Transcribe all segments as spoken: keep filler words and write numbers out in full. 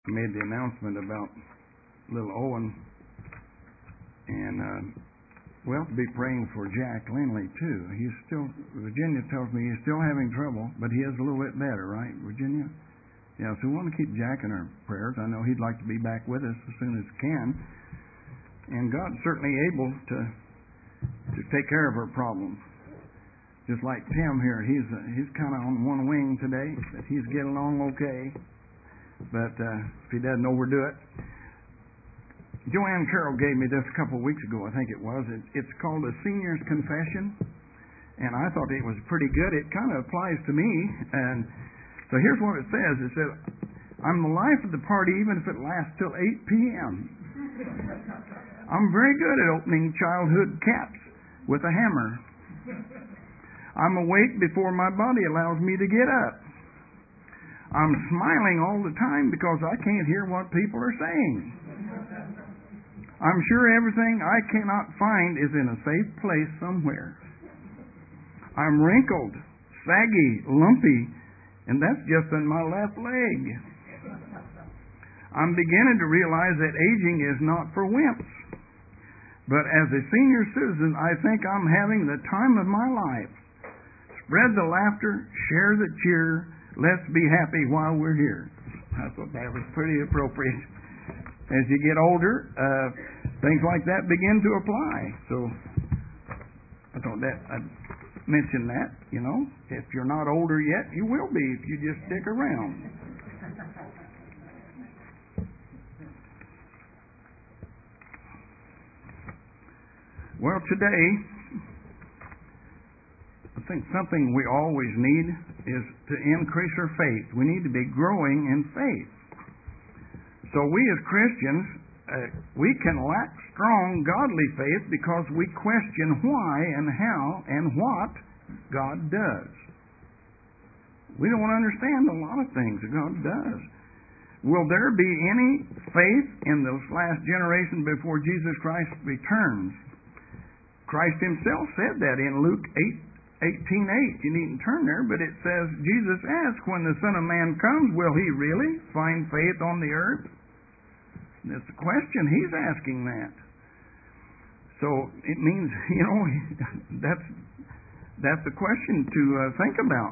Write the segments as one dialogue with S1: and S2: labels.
S1: made the announcement about little Owen, and uh, we'll be praying for Jack Lindley too. He's still, Virginia tells me he's still having trouble, but he is a little bit better, right, Virginia? Yeah, so we want to keep Jack in our prayers. I know he'd like to be back with us as soon as he can, and God's certainly able to to take care of our problems. Just like Tim here, he's uh, he's kind of on one wing today, but he's getting along okay. But uh, if he doesn't overdo it. Joanne Carroll gave me this a couple of weeks ago, I think it was. It, it's called a Senior's Confession, and I thought it was pretty good. It kind of applies to me. And so here's what it says. It says, I'm the life of the party even if it lasts till eight p.m. I'm very good at opening childhood caps with a hammer. I'm awake before my body allows me to get up. I'm smiling all the time because I can't hear what people are saying. I'm sure everything I cannot find is in a safe place somewhere. I'm wrinkled, saggy, lumpy, and that's just in my left leg. I'm beginning to realize that aging is not for wimps. But as a senior citizen, I think I'm having the time of my life. Spread the laughter, share the cheer, let's be happy while we're here. I thought that was pretty appropriate. As you get older, uh, things like that begin to apply. So I thought that I'd mention that, you know. If you're not older yet, you will be if you just stick around. Well, today, I think something we always need is to increase our faith. We need to be growing in faith. So we as Christians, uh, we can lack strong godly faith because we question why and how and what God does. We don't understand a lot of things that God does. Will there be any faith in this last generation before Jesus Christ returns? Christ himself said that in Luke eight eighteen eight. You needn't turn there, but it says, Jesus asked, when the Son of Man comes, will he really find faith on the earth? That's the question. He's asking that. So it means, you know, that's that's the question to uh, think about.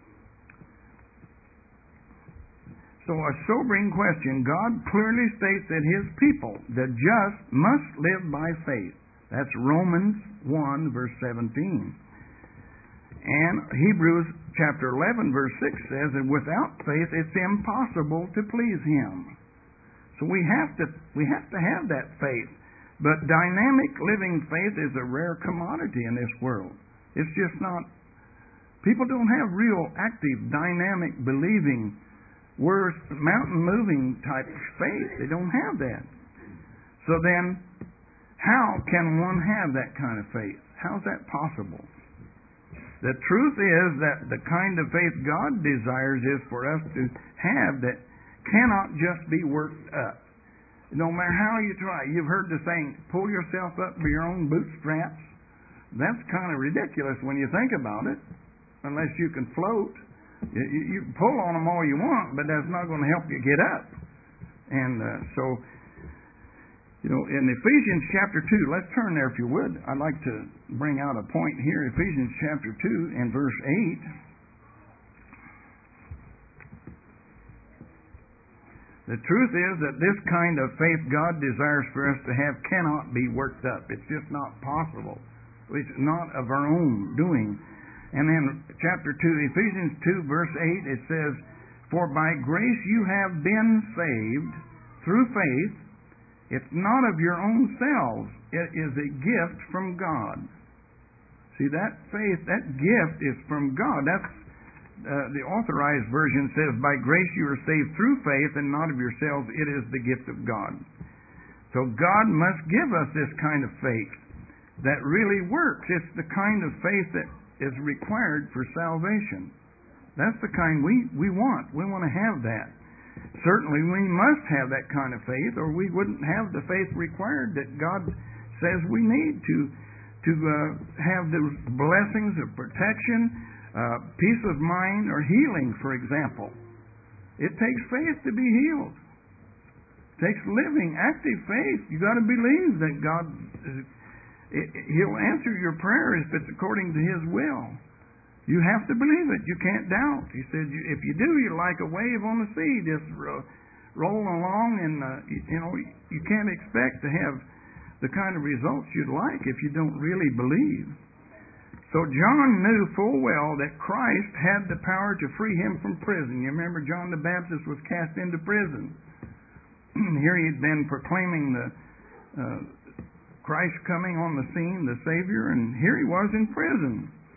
S1: So a sobering question. God clearly states that his people, the just, must live by faith. That's Romans one, verse seventeen. And Hebrews chapter eleven, verse six says that without faith it's impossible to please him. So we have to we have to have that faith. But dynamic living faith is a rare commodity in this world. It's just not, people don't have real active, dynamic, believing, worth, mountain moving type faith. They don't have that. So then, how can one have that kind of faith? How's that possible? The truth is that the kind of faith God desires is for us to have that cannot just be worked up. No matter how you try. You've heard the saying, pull yourself up by your own bootstraps. That's kind of ridiculous when you think about it, unless you can float. You, you, you can pull on them all you want, but that's not going to help you get up. And uh, so, you know, in Ephesians chapter two, let's turn there if you would. I'd like to bring out a point here. Ephesians chapter two and verse eight. The truth is that this kind of faith God desires for us to have cannot be worked up. It's just not possible. It's not of our own doing. And then chapter two, Ephesians two, verse eight, it says, for by grace you have been saved through faith. It's not of your own selves. It is a gift from God. See, that faith, that gift is from God. That's uh, the Authorized Version says, by grace you are saved through faith and not of yourselves. It is the gift of God. So God must give us this kind of faith that really works. It's the kind of faith that is required for salvation. That's the kind we, we want. We want to have that. Certainly we must have that kind of faith, or we wouldn't have the faith required that God says we need to to uh, have the blessings of protection, uh, peace of mind, or healing, for example. It takes faith to be healed. It takes living, active faith. You got to believe that God, He'll answer your prayer if it's according to His will. You have to believe it. You can't doubt. He said, if you do, you're like a wave on the sea, just rolling along, and uh, you, you know you can't expect to have the kind of results you'd like if you don't really believe. So John knew full well that Christ had the power to free him from prison. You remember John the Baptist was cast into prison. Here he'd been proclaiming the uh, Christ coming on the scene, the Savior, and here he was in prison.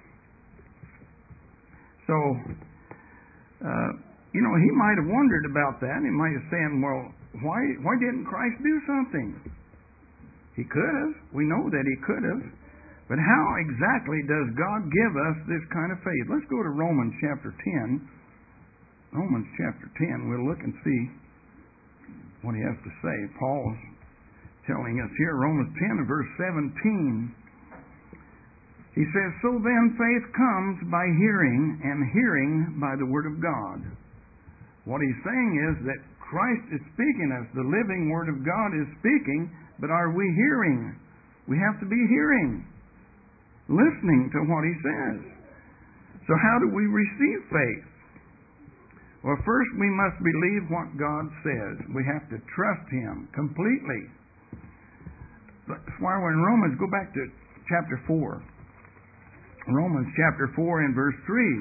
S1: So, uh, you know, he might have wondered about that. He might have said, well, why, why didn't Christ do something? He could have. We know that he could have. But how exactly does God give us this kind of faith? Let's go to Romans chapter ten. Romans chapter ten. We'll look and see what he has to say. Paul's telling us here, Romans ten and verse seventeen. He says, so then faith comes by hearing, and hearing by the Word of God. What he's saying is that Christ is speaking us. The living Word of God is speaking, but are we hearing? We have to be hearing, listening to what he says. So how do we receive faith? Well, first we must believe what God says. We have to trust Him completely. That's why we're in Romans, go back to chapter four. Romans chapter four and verse three.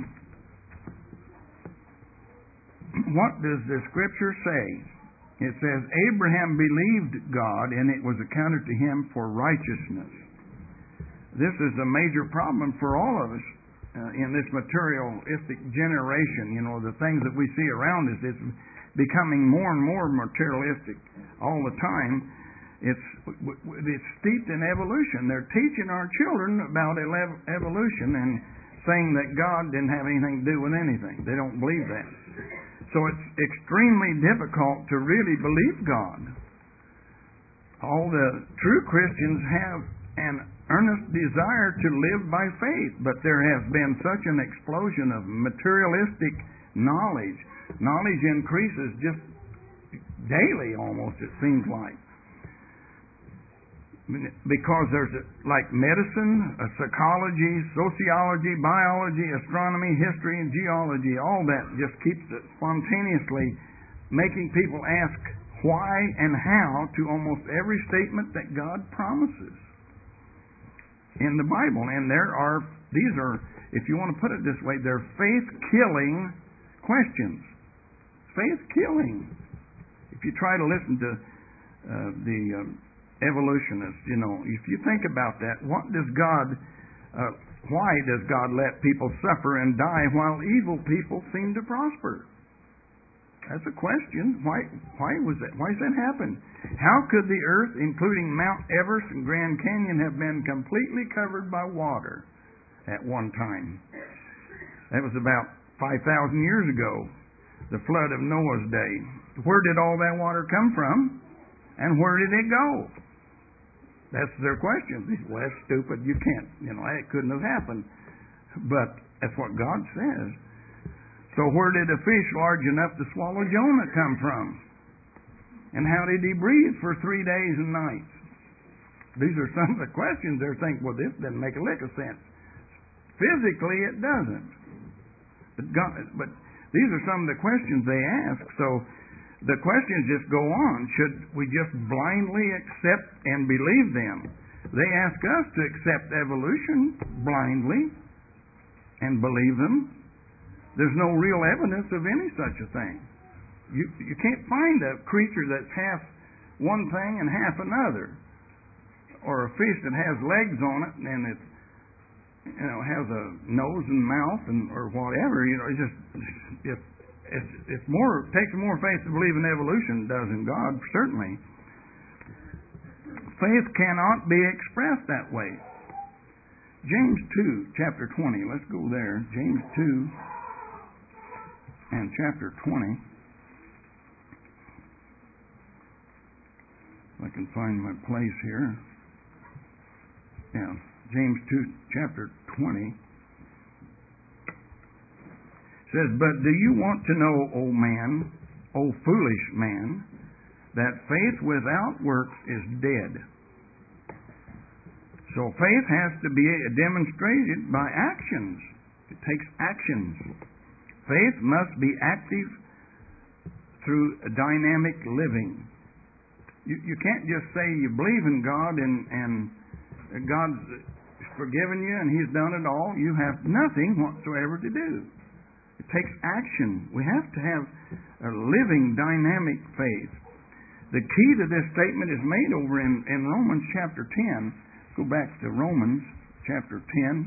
S1: What does the Scripture say? It says, Abraham believed God, and it was accounted to him for righteousness. This is a major problem for all of us uh, in this materialistic generation. You know, the things that we see around us, it's becoming more and more materialistic all the time. It's it's steeped in evolution. They're teaching our children about evolution and saying that God didn't have anything to do with anything. They don't believe that. So it's extremely difficult to really believe God. All the true Christians have an earnest desire to live by faith, but there has been such an explosion of materialistic knowledge. Knowledge increases just daily almost, it seems like. Because there's a, like medicine, a psychology, sociology, biology, astronomy, history, and geology, all that just keeps it spontaneously making people ask why and how to almost every statement that God promises in the Bible. And there are, these are, if you want to put it this way, they're faith-killing questions. Faith-killing. If you try to listen to uh, the... Um, evolutionists, you know, if you think about that, what does God, uh, why does God let people suffer and die while evil people seem to prosper? That's a question. Why, why was that? Why does that happen? How could the earth, including Mount Everest and Grand Canyon, have been completely covered by water at one time? That was about five thousand years ago, the flood of Noah's day. Where did all that water come from? And where did it go? That's their question. Well, that's stupid. You can't, you know, it couldn't have happened. But that's what God says. So where did a fish large enough to swallow Jonah come from? And how did he breathe for three days and nights? These are some of the questions they're thinking, well, this doesn't make a lick of sense. Physically, it doesn't. But, God, but these are some of the questions they ask. So the questions just go on. Should we just blindly accept and believe them? They ask us to accept evolution blindly and believe them. There's no real evidence of any such a thing. You you can't find a creature that's half one thing and half another, or a fish that has legs on it and it you know has a nose and mouth and or whatever. You know, it's just just. It's, it's more, it takes more faith to believe in evolution than it does in God, certainly. Faith cannot be expressed that way. James two, chapter twenty. Let's go there. James two and chapter twenty. If I can find my place here. Yeah, James two, chapter twenty. Says, but do you want to know, O man, O foolish man, that faith without works is dead. So faith has to be demonstrated by actions. It takes actions. Faith must be active through dynamic living. You, you can't just say you believe in God and, and God's forgiven you and He's done it all. You have nothing whatsoever to do. It takes action. We have to have a living, dynamic faith. The key to this statement is made over in, in Romans chapter ten. Go back to Romans chapter ten.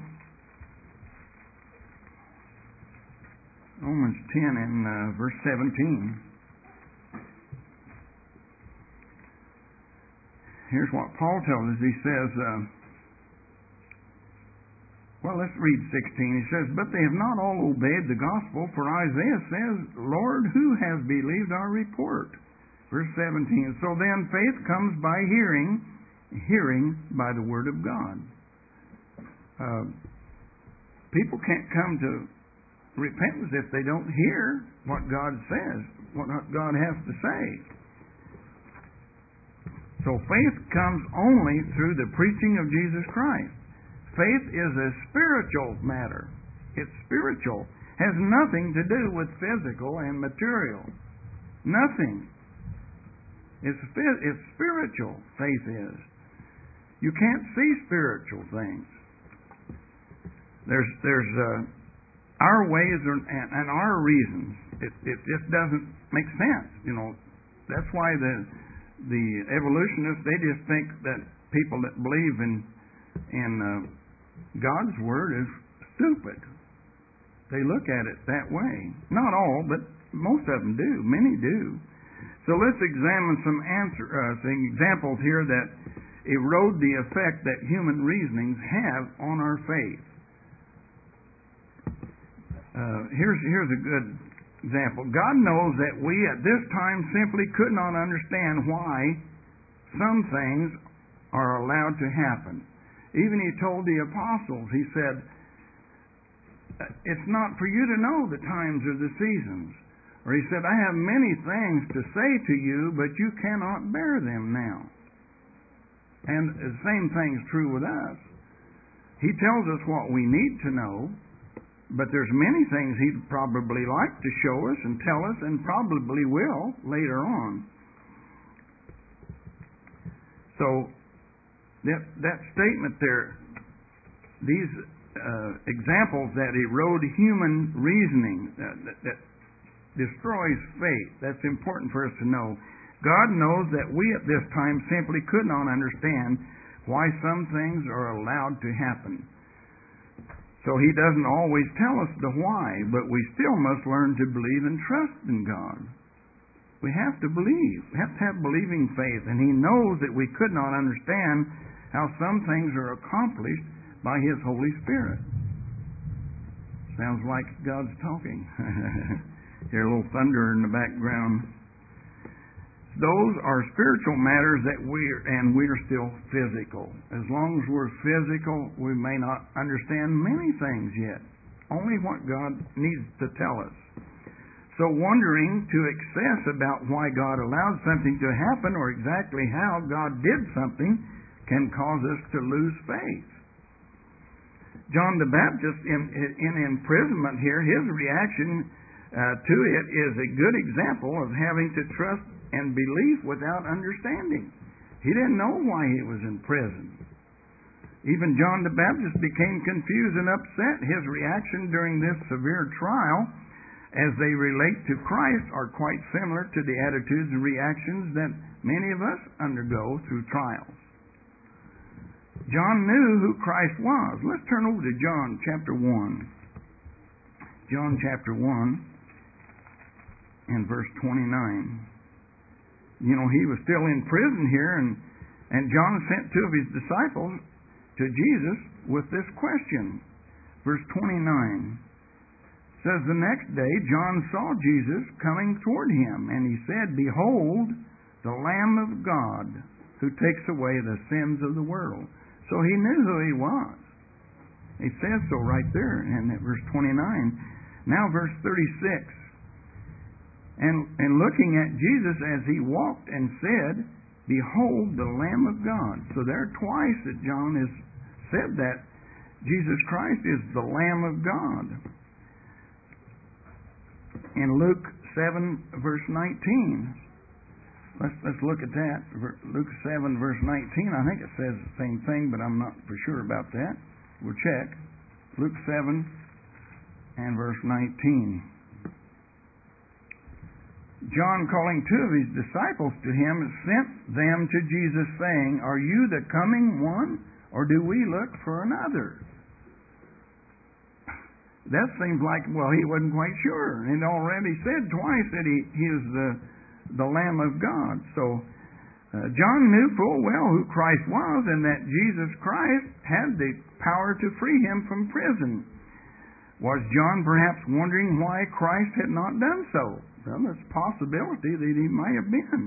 S1: Romans ten and uh, verse seventeen. Here's what Paul tells us. He says, uh, well, let's read sixteen. He says, but they have not all obeyed the gospel, for Isaiah says, Lord, who has believed our report? Verse seventeen. So then faith comes by hearing, hearing by the word of God. Uh, people can't come to repentance if they don't hear what God says, what God has to say. So faith comes only through the preaching of Jesus Christ. Faith is a spiritual matter. It's spiritual. Has nothing to do with physical and material. Nothing. It's, it's spiritual, faith is. You can't see spiritual things. There's there's uh, our ways are, and, and our reasons. It, it just doesn't make sense. You know, that's why the the evolutionists, they just think that people that believe in in uh, God's word is stupid. They look at it that way. Not all, but most of them do. Many do. So let's examine some answer uh, some examples here that erode the effect that human reasonings have on our faith. Uh, here's here's a good example. God knows that we at this time simply could not understand why some things are allowed to happen. Even He told the apostles, He said, it's not for you to know the times or the seasons. Or He said, I have many things to say to you, but you cannot bear them now. And the same thing's true with us. He tells us what we need to know, but there's many things He'd probably like to show us and tell us, and probably will later on. So that that statement there, these uh, examples that erode human reasoning, uh, that, that destroys faith, that's important for us to know. God knows that we at this time simply could not understand why some things are allowed to happen. So He doesn't always tell us the why, but we still must learn to believe and trust in God. We have to believe. We have to have believing faith, and He knows that we could not understand how some things are accomplished by His Holy Spirit. Sounds like God's talking. Hear a little thunder in the background. Those are spiritual matters that we're, and we're still physical. As long as we're physical, we may not understand many things yet. Only what God needs to tell us. So wondering to excess about why God allowed something to happen or exactly how God did something can cause us to lose faith. John the Baptist in, in imprisonment here, his reaction uh, to it is a good example of having to trust and belief without understanding. He didn't know why he was in prison. Even John the Baptist became confused and upset. His reaction during this severe trial, as they relate to Christ, are quite similar to the attitudes and reactions that many of us undergo through trials. John knew who Christ was. Let's turn over to John chapter one. John chapter one and verse twenty-nine. You know, he was still in prison here, and, and John sent two of his disciples to Jesus with this question. Verse twenty-nine says, the next day John saw Jesus coming toward him, and he said, behold, the Lamb of God, who takes away the sins of the world. So he knew who he was. He says so right there in verse twenty-nine. Now verse thirty-six. And, and looking at Jesus as he walked and said, "Behold the Lamb of God." So there twice that John has said that Jesus Christ is the Lamb of God. In Luke seven, verse nineteen, let's, let's look at that. Luke seven, verse nineteen, I think it says the same thing, but I'm not for sure about that. We'll check. Luke seven and verse nineteen. John, calling two of his disciples to him, sent them to Jesus, saying, "Are you the coming one, or do we look for another?" That seems like, well, he wasn't quite sure. He'd already said twice that he, he is the, the Lamb of God. So uh, John knew full well who Christ was, and that Jesus Christ had the power to free him from prison. Was John perhaps wondering why Christ had not done so? Well, there's a possibility that he might have been.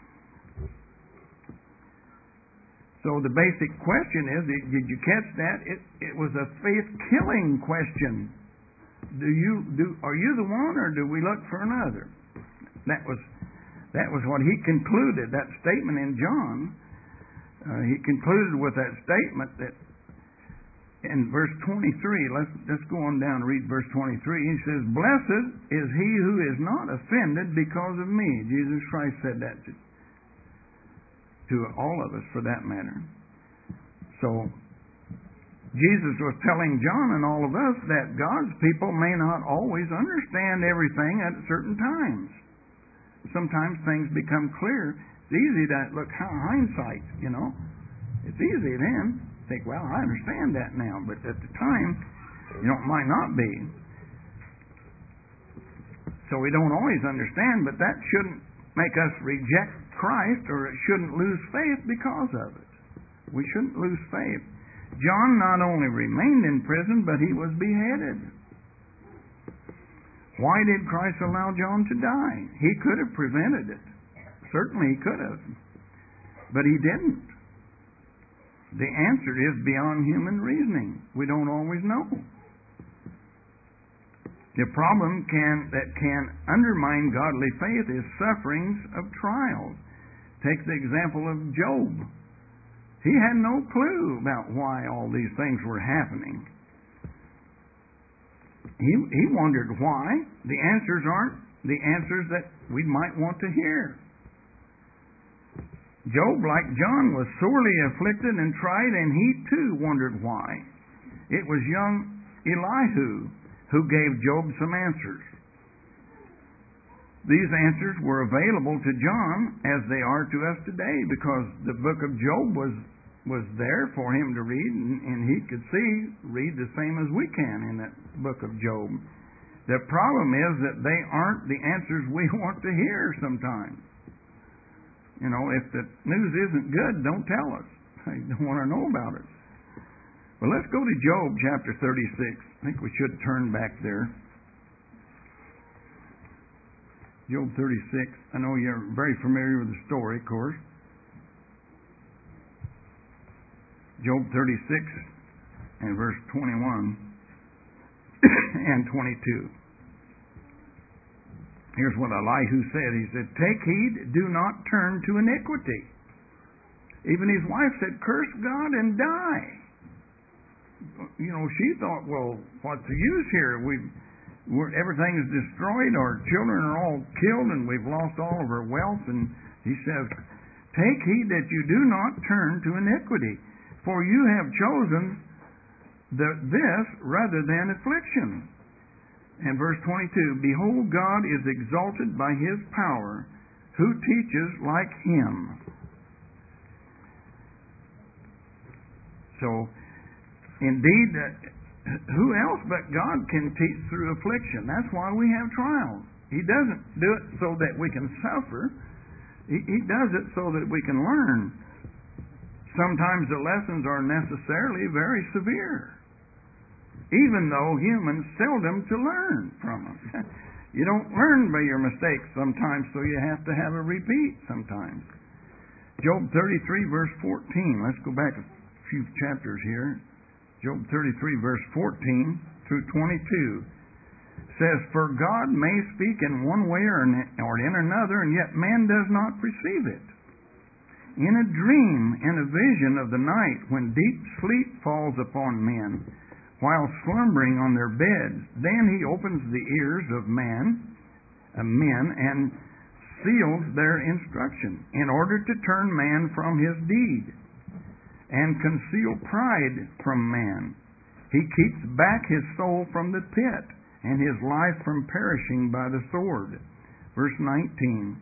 S1: So the basic question is, did you catch that? It, it was a faith-killing question. Do you do? Are you the one, or do we look for another? That was that was what he concluded. That statement in John, uh, he concluded with that statement that in verse twenty-three. Let's let's go on down and read verse twenty-three. He says, "Blessed is he who is not offended because of me." Jesus Christ said that to, to all of us, for that matter. So Jesus was telling John and all of us that God's people may not always understand everything at certain times. Sometimes things become clear. It's easy to look hindsight, you know. It's easy then. Think, well, I understand that now, but at the time, you know, it might not be. So we don't always understand, but that shouldn't make us reject Christ, or it shouldn't lose faith because of it. We shouldn't lose faith. John not only remained in prison, but he was beheaded. Why did Christ allow John to die? He could have prevented it. Certainly he could have. But he didn't. The answer is beyond human reasoning. We don't always know. The problem can that can undermine godly faith is sufferings of trials. Take the example of Job. He had no clue about why all these things were happening. He, he wondered why. The answers aren't the answers that we might want to hear. Job, like John, was sorely afflicted and tried, and he too wondered why. It was young Elihu who gave Job some answers. These answers were available to John as they are to us today, because the book of Job was was there for him to read, and, and he could see, read the same as we can in that book of Job. The problem is that they aren't the answers we want to hear sometimes. You know, if the news isn't good, don't tell us. I don't want to know about it. Well, let's go to Job chapter thirty-six. I think we should turn back there. Job thirty-six. I know you're very familiar with the story, of course. Job thirty-six and verse twenty-one and twenty-two. Here's what Elihu said. He said, "Take heed, do not turn to iniquity." Even his wife said, "Curse God and die." You know, she thought, well, what's the use here? We've, we're, everything is destroyed. Our children are all killed, and we've lost all of our wealth. And he says, "Take heed that you do not turn to iniquity, for you have chosen the, this rather than affliction." And verse twenty-two, "Behold, God is exalted by His power, who teaches like Him." So, indeed, uh, who else but God can teach through affliction? That's why we have trials. He doesn't do it so that we can suffer. He, he does it so that we can learn. Sometimes the lessons are necessarily very severe, even though humans seldom to learn from them. You don't learn by your mistakes sometimes, so you have to have a repeat sometimes. Job thirty-three, verse fourteen. Let's go back a few chapters here. Job thirty-three, verse fourteen through twenty-two. says, "For God may speak in one way or in another, and yet man does not perceive it. In a dream and a vision of the night, when deep sleep falls upon men, while slumbering on their beds, then he opens the ears of man, of men, and seals their instruction, in order to turn man from his deed, and conceal pride from man. He keeps back his soul from the pit, and his life from perishing by the sword." Verse nineteen.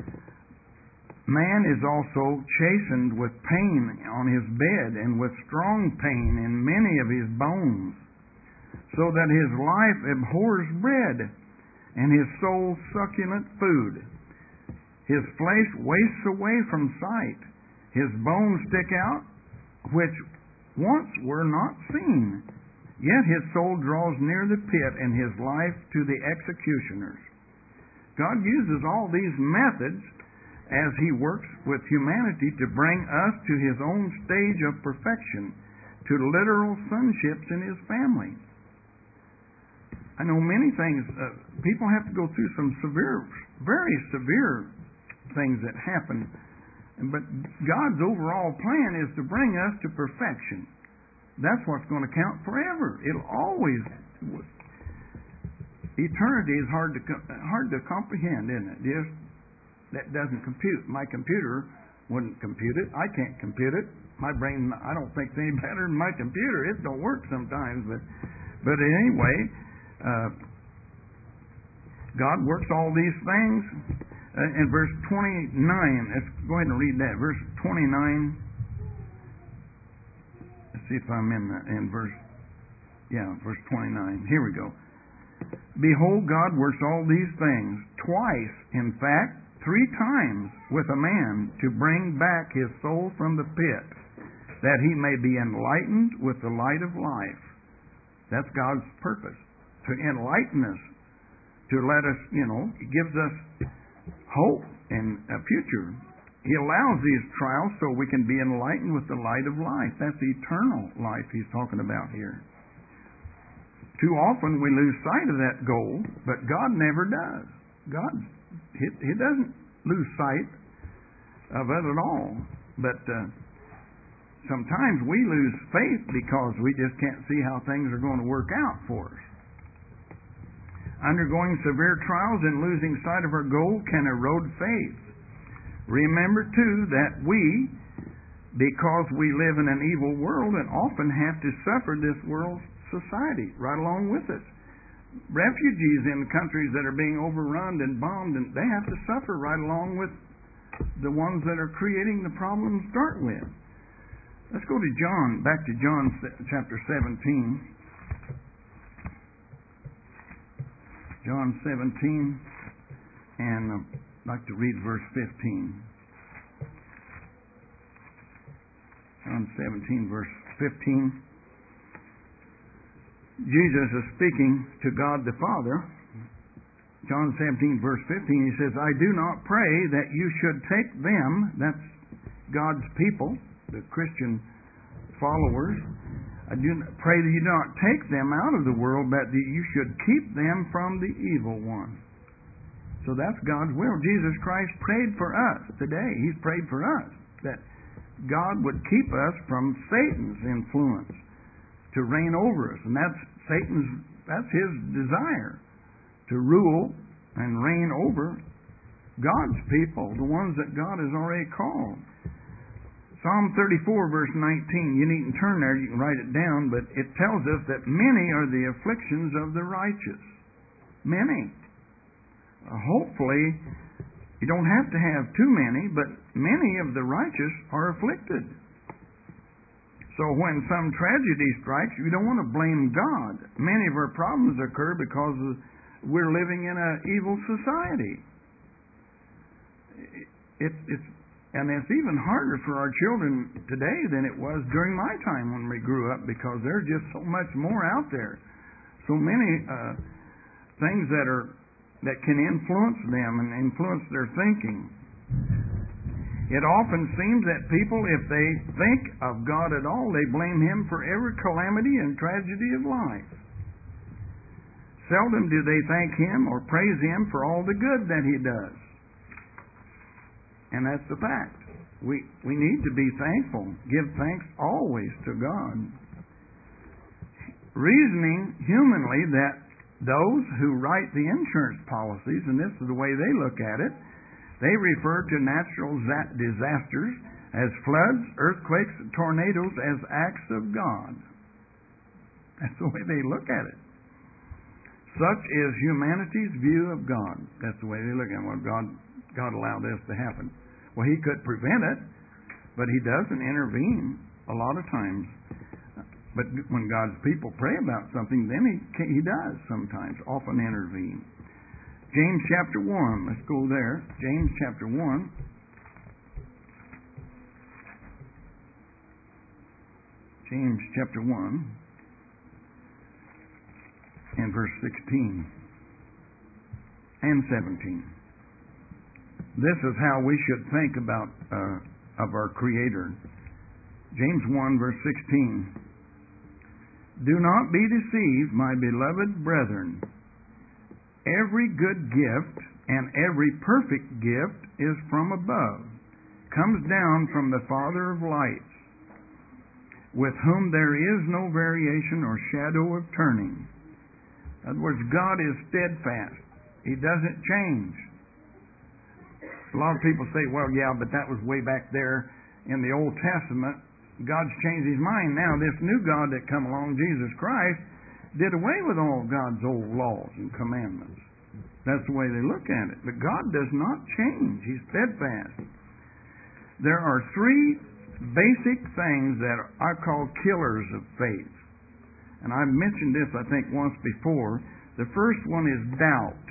S1: "Man is also chastened with pain on his bed, and with strong pain in many of his bones, so that his life abhors bread, and his soul succulent food. His flesh wastes away from sight. His bones stick out, which once were not seen. Yet his soul draws near the pit, and his life to the executioners." God uses all these methods as He works with humanity to bring us to His own stage of perfection, to literal sonships in His family. I know many things, uh, people have to go through some severe, very severe things that happen, but God's overall plan is to bring us to perfection. That's what's going to count forever. It'll always. Eternity is hard to hard to comprehend, isn't it? Just that doesn't compute. My computer wouldn't compute it. I can't compute it. My brain, I don't think it's any better than my computer. It don't work sometimes, but but anyway, uh, God works all these things. Uh, in verse twenty-nine, let's go ahead and read that. Verse twenty-nine. Let's see if I'm in the, in verse, yeah, verse twenty-nine. Here we go. "Behold, God works all these things, twice, in fact, three times, with a man, to bring back his soul from the pit, that he may be enlightened with the light of life." That's God's purpose, to enlighten us, to let us, you know, it gives us hope and a future. He allows these trials so we can be enlightened with the light of life. That's eternal life He's talking about here. Too often we lose sight of that goal, but God never does. God, He, he doesn't lose sight of it at all. But uh, sometimes we lose faith because we just can't see how things are going to work out for us. Undergoing severe trials and losing sight of our goal can erode faith. Remember, too, that we, because we live in an evil world, and often have to suffer this world's society right along with us. Refugees in countries that are being overrun and bombed, and they have to suffer right along with the ones that are creating the problem to start with. Let's go to John, back to John chapter seventeen. John seventeen, and I'd like to read verse fifteen. John seventeen, verse fifteen. Jesus is speaking to God the Father. John seventeen, verse fifteen, He says, "I do not pray that you should take them," that's God's people, the Christian followers, "I do not pray that you do not take them out of the world, but that you should keep them from the evil one." So that's God's will. Jesus Christ prayed for us today. He's prayed for us that God would keep us from Satan's influence to reign over us. And that's Satan's, that's his desire, to rule and reign over God's people, the ones that God has already called. Psalm thirty-four, verse nineteen, you needn't turn there, you can write it down, but it tells us that many are the afflictions of the righteous. Many. Uh, hopefully, you don't have to have too many, but many of the righteous are afflicted. So when some tragedy strikes, you don't want to blame God. Many of our problems occur because we're living in an evil society. It, it's And it's even harder for our children today than it was during my time when we grew up, because there's just so much more out there. So many uh, things that are that can influence them and influence their thinking. It often seems that people, if they think of God at all, they blame Him for every calamity and tragedy of life. Seldom do they thank Him or praise Him for all the good that He does. And that's the fact. We, we need to be thankful. Give thanks always to God. Reasoning humanly that those who write the insurance policies, and this is the way they look at it, they refer to natural disasters as floods, earthquakes, and tornadoes as acts of God. That's the way they look at it. Such is humanity's view of God. That's the way they look at it. Well, God, God allowed this to happen. Well, He could prevent it, but He doesn't intervene a lot of times. But when God's people pray about something, then He He does sometimes, often intervene. James chapter one. Let's go there. James chapter one. James chapter one and verse sixteen and seventeen. This is how we should think about uh, of our Creator. James one verse sixteen. Do not be deceived, my beloved brethren. Every good gift and every perfect gift is from above, comes down from the Father of lights, with whom there is no variation or shadow of turning. In other words, God is steadfast. He doesn't change. A lot of people say, well, yeah, but that was way back there in the Old Testament. God's changed His mind now. This new God that come along, Jesus Christ, did away with all God's old laws and commandments. That's the way they look at it. But God does not change. He's steadfast. There are three basic things that I call killers of faith. And I've mentioned this, I think, once before. The first one is doubt.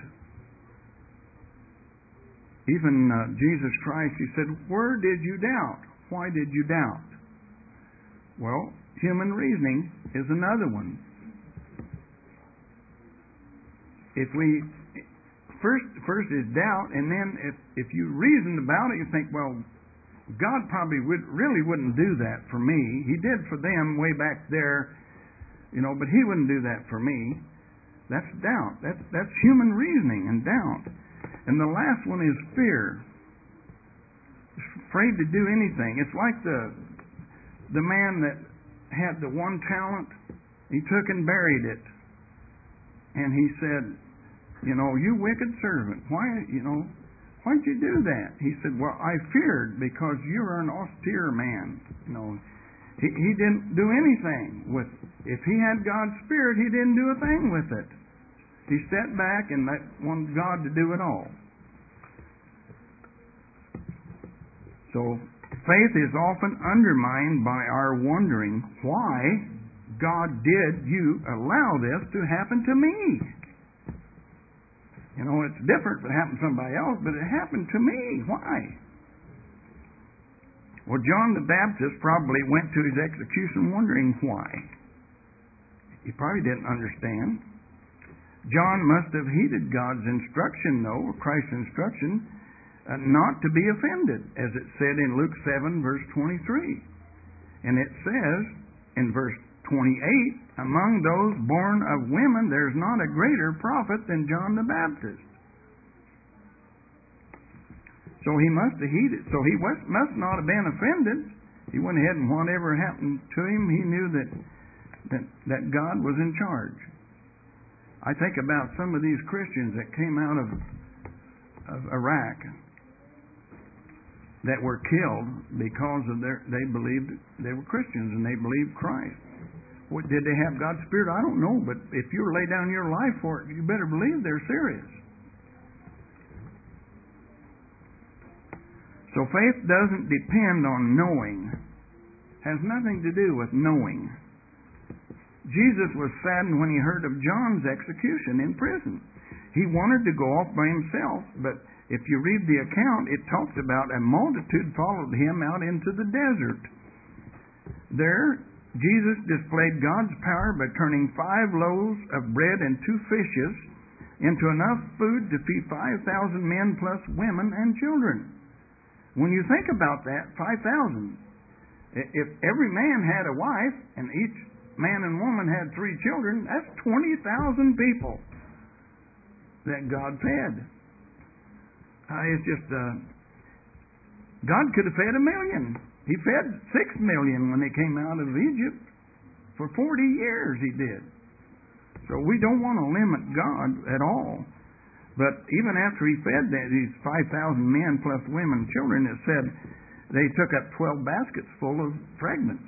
S1: Even uh, Jesus Christ, He said, where did you doubt? Why did you doubt? Well, human reasoning is another one. If we first first is doubt, and then if if you reasoned about it, you think, well, God probably would really wouldn't do that for me. He did for them way back there, you know, but He wouldn't do that for me. That's doubt. That's that's human reasoning and doubt. And the last one is fear. Afraid to do anything. It's like the The man that had the one talent, he took and buried it. And he said, you know, you wicked servant, why, you know, why'd you do that? He said, well, I feared because you are an austere man. You know, he, he didn't do anything with, if he had God's Spirit, he didn't do a thing with it. He stepped back and let, wanted God to do it all. So, faith is often undermined by our wondering why God did you allow this to happen to me. You know, it's different if it happened to somebody else, but it happened to me. Why? Well, John the Baptist probably went to his execution wondering why. He probably didn't understand. John must have heeded God's instruction, though, or Christ's instruction, Uh, not to be offended, as it said in Luke seven, verse twenty-three. And it says in verse twenty-eight, among those born of women, there's not a greater prophet than John the Baptist. So he must have heeded. So he was, must not have been offended. He went ahead and whatever happened to him, he knew that, that, that God was in charge. I think about some of these Christians that came out of, of Iraq that were killed because of their they believed they were Christians and they believed Christ. What, did they have God's Spirit? I don't know, but if you lay down your life for it, you better believe they're serious. So faith doesn't depend on knowing. Has nothing to do with knowing. Jesus was saddened when he heard of John's execution in prison. He wanted to go off by himself, but if you read the account, it talks about a multitude followed him out into the desert. There, Jesus displayed God's power by turning five loaves of bread and two fishes into enough food to feed five thousand men plus women and children. When you think about that, five thousand. If every man had a wife and each man and woman had three children, that's twenty thousand people. that God fed. Uh, it's just, uh, God could have fed a million. He fed six million when they came out of Egypt. For forty years He did. So we don't want to limit God at all. But even after He fed that, these five thousand men plus women and children, it said they took up twelve baskets full of fragments.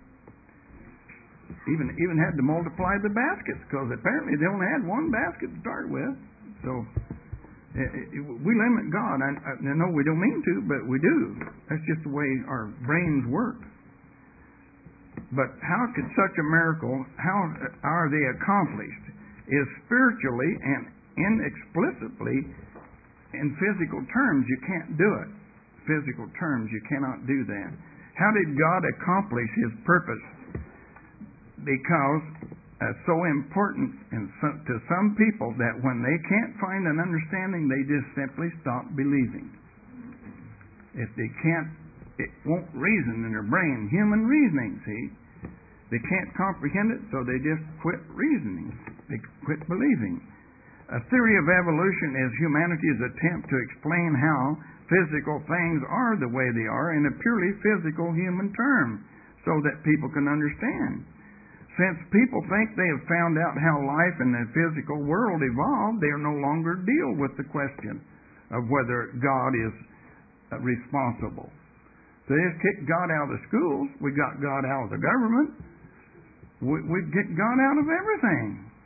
S1: Even even had to multiply the baskets because apparently they only had one basket to start with. So it, it, we limit God. I, I know we don't mean to, but we do. That's just the way our brains work. But how could such a miracle, how are they accomplished, is spiritually and inexplicably in physical terms. You can't do it. Physical terms, you cannot do that. How did God accomplish His purpose? Because it's so important in some, to some people that when they can't find an understanding, they just simply stop believing. If they can't, it won't reason in their brain. Human reasoning, see? They can't comprehend it, so they just quit reasoning. They quit believing. A theory of evolution is humanity's attempt to explain how physical things are the way they are in a purely physical human term so that people can understand. Since people think they have found out how life in the physical world evolved, they no longer deal with the question of whether God is responsible. So they just kicked God out of the schools. We got God out of the government. We, we get God out of everything.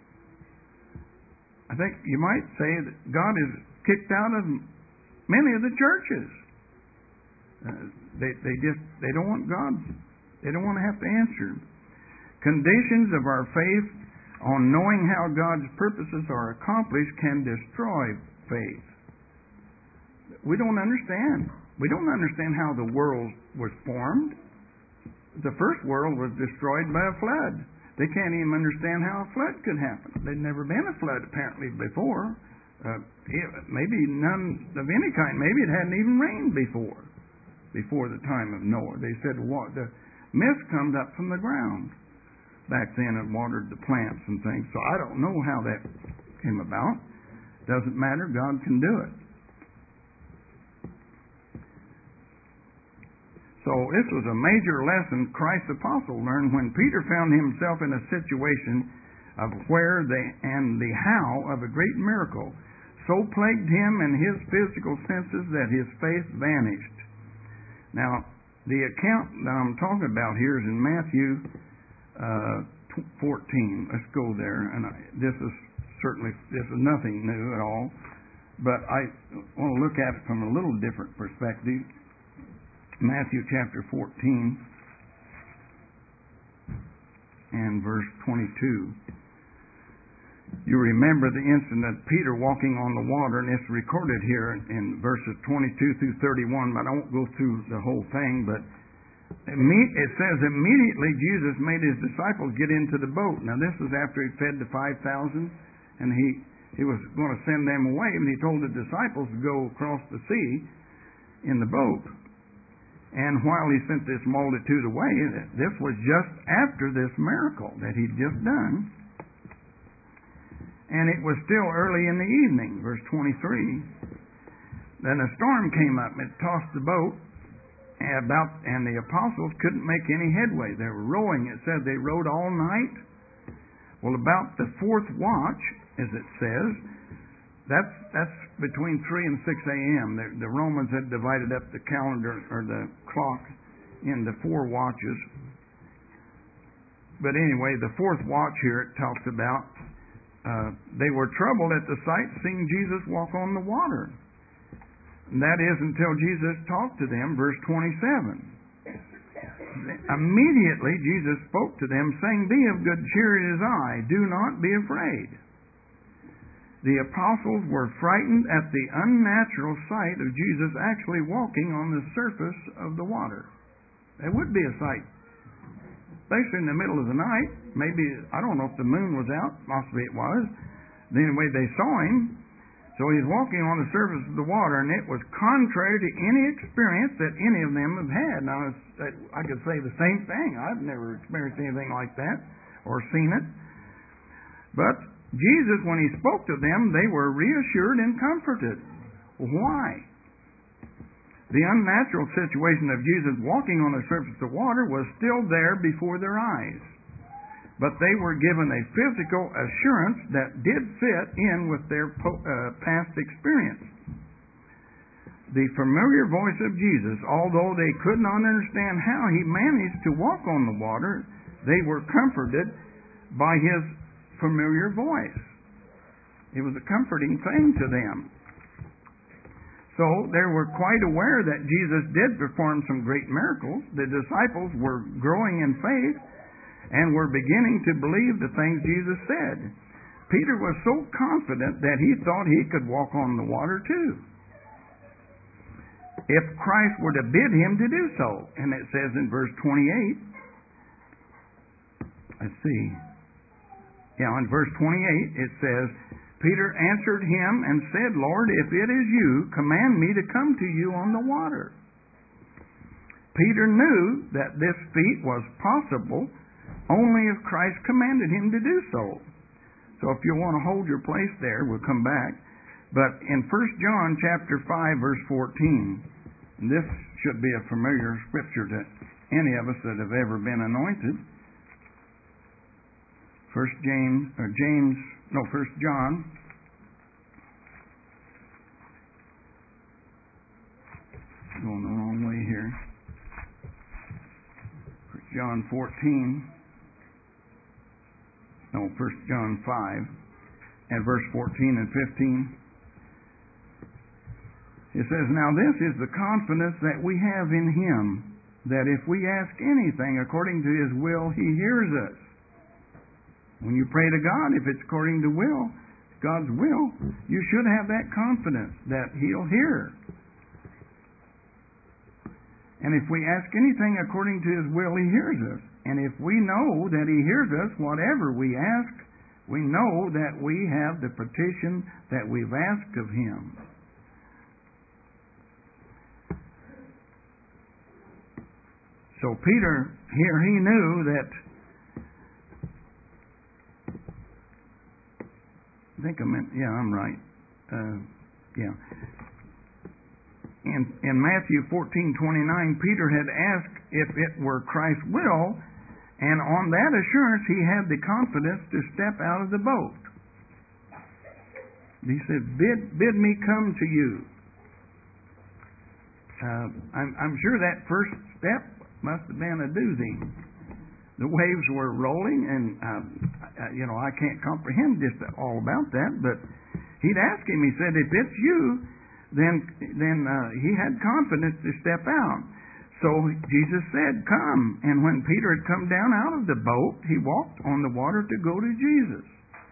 S1: I think you might say that God is kicked out of many of the churches. Uh, they they just they don't want God. They don't want to have to answer. Conditions of our faith on knowing how God's purposes are accomplished can destroy faith. We don't understand. We don't understand how the world was formed. The first world was destroyed by a flood. They can't even understand how a flood could happen. There'd never been a flood apparently before. Uh, maybe none of any kind. Maybe it hadn't even rained before, before the time of Noah. They said what the mist comes up from the ground. Back then it watered the plants and things. So I don't know how that came about. Doesn't matter. God can do it. So this was a major lesson Christ's apostle learned when Peter found himself in a situation of where they and the how of a great miracle so plagued him and his physical senses that his faith vanished. Now, the account that I'm talking about here is in Matthew uh, fourteen. Let's go there. And I, this is certainly this is nothing new at all, but I want to look at it from a little different perspective. Matthew chapter fourteen and verse twenty-two. You remember the incident of Peter walking on the water, and it's recorded here in verses twenty-two through thirty-one, but I won't go through the whole thing. But it says, immediately Jesus made His disciples get into the boat. Now this was after He fed the five thousand, and He, he was going to send them away, and He told the disciples to go across the sea in the boat. And while He sent this multitude away, this was just after this miracle that He'd just done. And it was still early in the evening, verse twenty-three. Then a storm came up, and it tossed the boat about, and the apostles couldn't make any headway. They were rowing. It said they rowed all night. Well, about the fourth watch, as it says, that's that's between three and six a.m. The, the Romans had divided up the calendar or the clock into four watches. But anyway, the fourth watch here it talks about. Uh, they were troubled at the sight seeing Jesus walk on the water. And that is until Jesus talked to them, verse twenty-seven. Immediately Jesus spoke to them, saying, "Be of good cheer, it is I. Do not be afraid." The apostles were frightened at the unnatural sight of Jesus actually walking on the surface of the water. It would be a sight, especially in the middle of the night. Maybe, I don't know if the moon was out. Possibly it was. Anyway, they saw Him. So He's walking on the surface of the water, and it was contrary to any experience that any of them have had. Now, I could say the same thing. I've never experienced anything like that or seen it. But Jesus, when He spoke to them, they were reassured and comforted. Why? The unnatural situation of Jesus walking on the surface of water was still there before their eyes. But they were given a physical assurance that did fit in with their uh, past experience. The familiar voice of Jesus, although they could not understand how He managed to walk on the water, they were comforted by His familiar voice. It was a comforting thing to them. So they were quite aware that Jesus did perform some great miracles. The disciples were growing in faith and were beginning to believe the things Jesus said. Peter was so confident that he thought he could walk on the water too, if Christ were to bid him to do so. And it says in verse twenty-eight, let's see, yeah, in verse twenty-eight it says, Peter answered him and said, Lord, if it is you, command me to come to you on the water. Peter knew that this feat was possible only if Christ commanded him to do so. So if you want to hold your place there, we'll come back. But in First John chapter five, verse fourteen, and this should be a familiar scripture to any of us that have ever been anointed. First James, or James, no, First John. Going the wrong way here. First John fourteen. No, First John five, and verse fourteen and fifteen. It says, Now this is the confidence that we have in Him, that if we ask anything according to His will, He hears us. When you pray to God, if it's according to will, God's will, you should have that confidence that He'll hear. And if we ask anything according to His will, He hears us. And if we know that He hears us, whatever we ask, we know that we have the petition that we've asked of Him. So Peter, here he knew that, I think I meant, yeah, I'm right. Uh, yeah. In, in Matthew fourteen twenty-nine, Peter had asked if it were Christ's will, and on that assurance he had the confidence to step out of the boat. He said, bid, bid me come to you. Uh, I'm, I'm sure that first step must have been a doozy. The waves were rolling, and uh, you know, I can't comprehend just all about that, but he'd asked him, he said, if it's you, then then uh, he had confidence to step out. So Jesus said, come. And when Peter had come down out of the boat, he walked on the water to go to Jesus.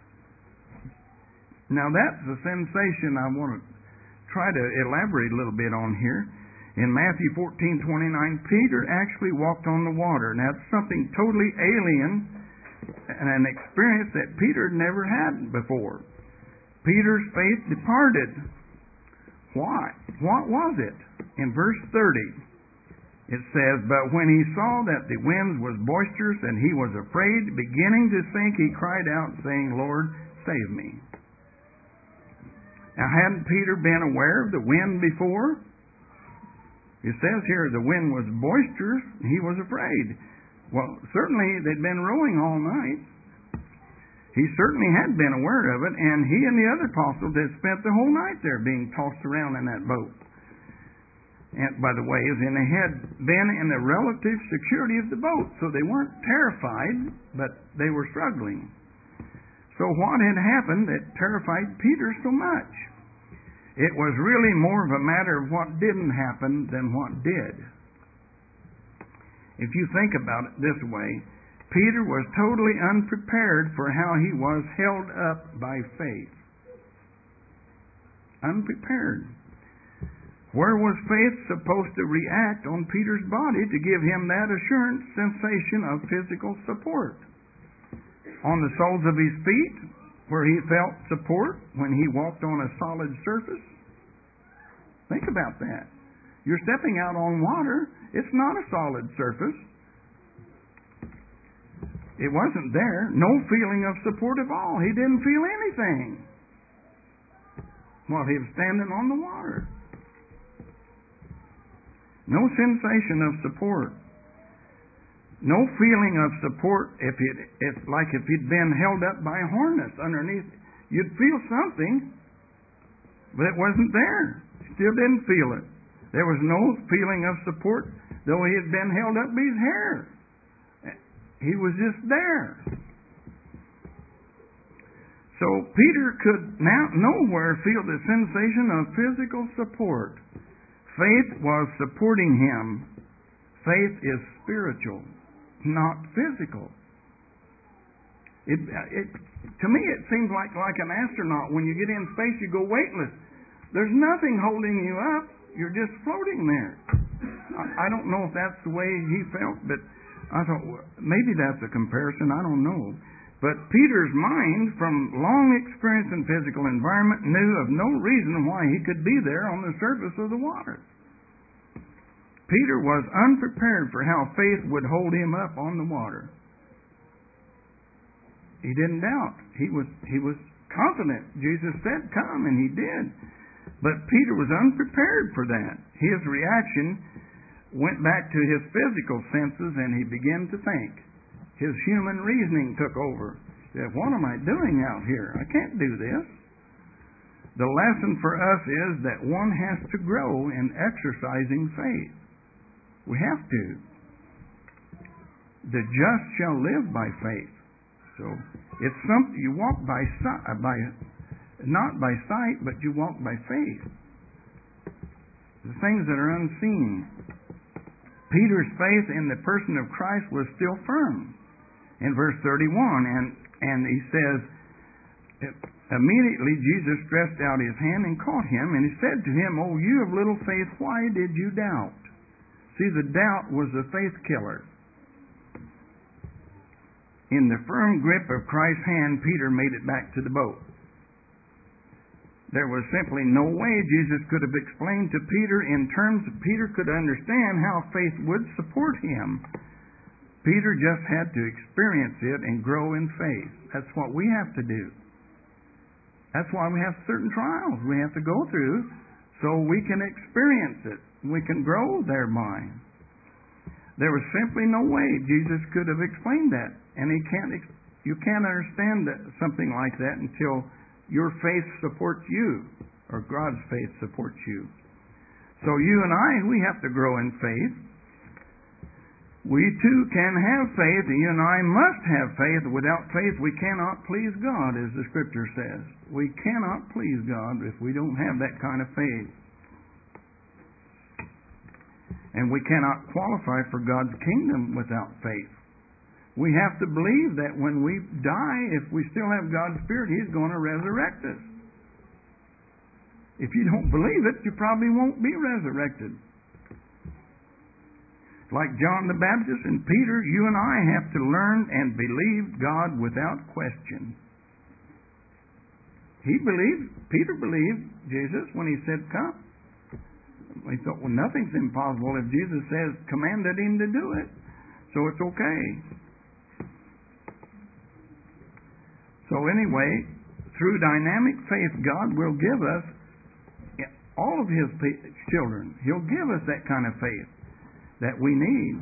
S1: Now that's a sensation I want to try to elaborate a little bit on here. In Matthew fourteen twenty-nine, Peter actually walked on the water. Now it's something totally alien and an experience that Peter never had before. Peter's faith departed. Why? What was it? In verse thirty, it says, But when he saw that the wind was boisterous and he was afraid, beginning to sink, he cried out, saying, Lord, save me. Now, hadn't Peter been aware of the wind before? It says here the wind was boisterous and he was afraid. Well, certainly they'd been rowing all night. He certainly had been aware of it, and he and the other apostles had spent the whole night there being tossed around in that boat. And by the way, and they had been in the relative security of the boat, so they weren't terrified, but they were struggling. So what had happened that terrified Peter so much? It was really more of a matter of what didn't happen than what did. If you think about it this way, Peter was totally unprepared for how he was held up by faith. Unprepared. Where was faith supposed to react on Peter's body to give him that assurance sensation of physical support? On the soles of his feet, where he felt support when he walked on a solid surface? Think about that. You're stepping out on water. It's not a solid surface. It wasn't there. No feeling of support at all. He didn't feel anything while he was standing on the water. No sensation of support. No feeling of support if it, if like if he'd been held up by a harness underneath. You'd feel something, but it wasn't there. Still didn't feel it. There was no feeling of support, though he had been held up by his hair. He was just there. So Peter could now nowhere feel the sensation of physical support. Faith was supporting him. Faith is spiritual, not physical. It, it, to me, it seems like, like an astronaut. When you get in space, you go weightless. There's nothing holding you up. You're just floating there. I, I don't know if that's the way he felt, but I thought, well, maybe that's a comparison. I don't know. But Peter's mind, from long experience in physical environment, knew of no reason why he could be there on the surface of the water. Peter was unprepared for how faith would hold him up on the water. He didn't doubt. He was he was confident. Jesus said, "Come," and he did. But Peter was unprepared for that. His reaction went back to his physical senses, and he began to think. His human reasoning took over. He said, "What am I doing out here? I can't do this." The lesson for us is that one has to grow in exercising faith. We have to. The just shall live by faith. So it's something you walk by sight, by not by sight, but you walk by faith. The things that are unseen. Peter's faith in the person of Christ was still firm. In verse thirty-one, and and he says, immediately Jesus stretched out his hand and caught him, and he said to him, "Oh, you of little faith, why did you doubt?" See, the doubt was the faith killer. In the firm grip of Christ's hand, Peter made it back to the boat. There was simply no way Jesus could have explained to Peter in terms that Peter could understand how faith would support him. Peter just had to experience it and grow in faith. That's what we have to do. That's why we have certain trials we have to go through so we can experience it. We can grow thereby. There was simply no way Jesus could have explained that. And he can't, you can't understand that, something like that until your faith supports you, or God's faith supports you. So you and I, we have to grow in faith. We too can have faith, and you and I must have faith. Without faith, we cannot please God, as the Scripture says. We cannot please God if we don't have that kind of faith. And we cannot qualify for God's kingdom without faith. We have to believe that when we die, if we still have God's Spirit, He's going to resurrect us. If you don't believe it, you probably won't be resurrected. Like John the Baptist and Peter, you and I have to learn and believe God without question. He believed, Peter believed Jesus when he said, "Come." He thought, well, nothing's impossible if Jesus says, commanded him to do it. So it's okay. So anyway, through dynamic faith, God will give us, all of His children, He'll give us that kind of faith that we need.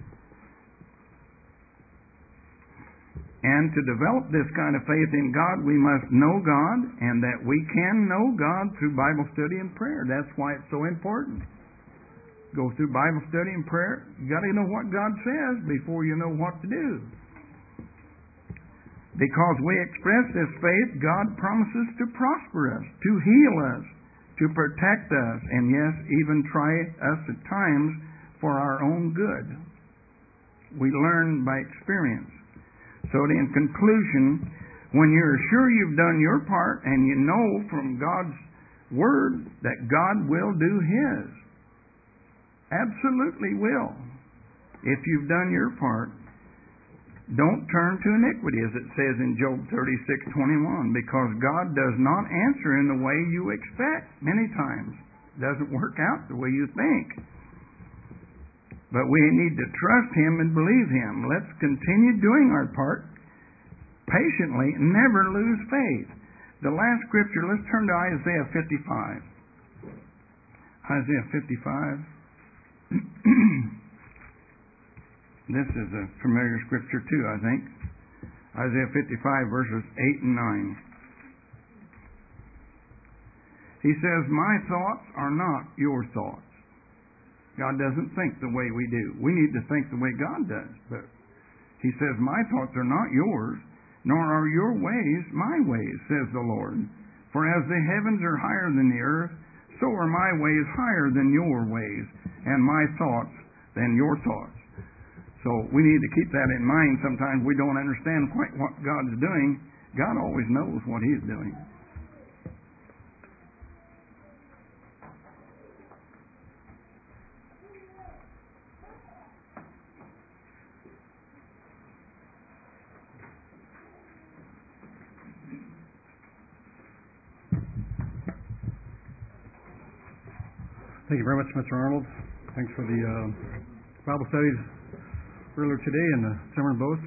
S1: And to develop this kind of faith in God, we must know God, and that we can know God through Bible study and prayer. That's why it's so important. Go through Bible study and prayer. You got to know what God says before you know what to do. Because we express this faith, God promises to prosper us, to heal us, to protect us, and yes, even try us at times for our own good. We learn by experience. So in conclusion, when you're sure you've done your part and you know from God's Word that God will do His, absolutely will. If you've done your part, don't turn to iniquity, as it says in Job thirty-six twenty-one, because God does not answer in the way you expect many times. It doesn't work out the way you think. But we need to trust Him and believe Him. Let's continue doing our part patiently, never lose faith. The last scripture, let's turn to Isaiah fifty-five. Isaiah fifty-five. This is a familiar scripture too, I think. Isaiah fifty-five, verses eight and nine. He says, "My thoughts are not your thoughts." God doesn't think the way we do. We need to think the way God does. But He says, "My thoughts are not yours, nor are your ways my ways, says the Lord. For as the heavens are higher than the earth, so are my ways higher than your ways, and my thoughts than your thoughts." So we need to keep that in mind. Sometimes we don't understand quite what God's doing. God always knows what He's doing.
S2: Thank you very much, Mister Arnold. Thanks for the uh, Bible studies earlier today and the sermon both.